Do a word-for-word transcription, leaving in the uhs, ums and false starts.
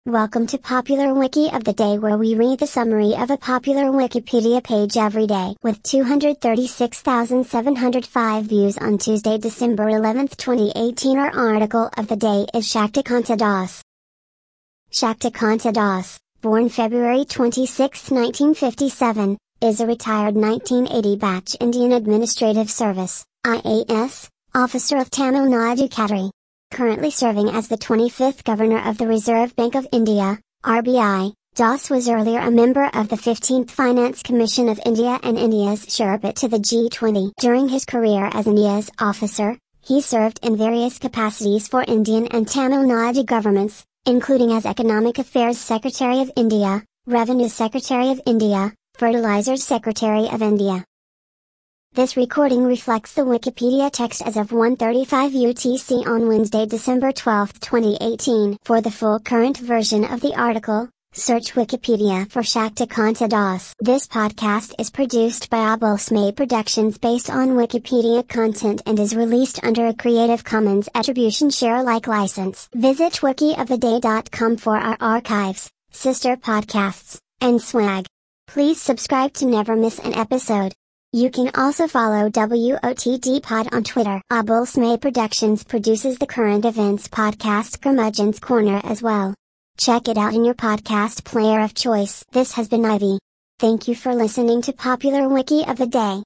Welcome to Popular Wiki of the Day, where we read the summary of a popular Wikipedia page every day. With two hundred thirty-six thousand seven hundred five views on Tuesday, December eleventh, twenty eighteen, our article of the day is Shaktikanta Das. Shaktikanta Das, born February twenty-sixth, nineteen fifty-seven, is a retired nineteen eighty batch Indian Administrative Service (I A S) officer of Tamil Nadu category. Currently serving as the twenty-fifth Governor of the Reserve Bank of India, R B I, Das was earlier a member of the fifteenth Finance Commission of India and India's Sherpa to the G twenty. During his career as an I A S officer, he served in various capacities for Indian and Tamil Nadu governments, including as Economic Affairs Secretary of India, Revenue Secretary of India, Fertilizers Secretary of India. This recording reflects the Wikipedia text as of one thirty-five U T C on Wednesday, December twelfth, twenty eighteen. For the full current version of the article, search Wikipedia for Shaktikanta Das. This podcast is produced by Abul Smay Productions based on Wikipedia content and is released under a Creative Commons Attribution Share Alike license. Visit wiki of the day dot com for our archives, sister podcasts, and swag. Please subscribe to never miss an episode. You can also follow W O T D Pod on Twitter. Abul Smay Productions produces the current events podcast Curmudgeon's Corner as well. Check it out in your podcast player of choice. This has been Ivy. Thank you for listening to Popular Wiki of the Day.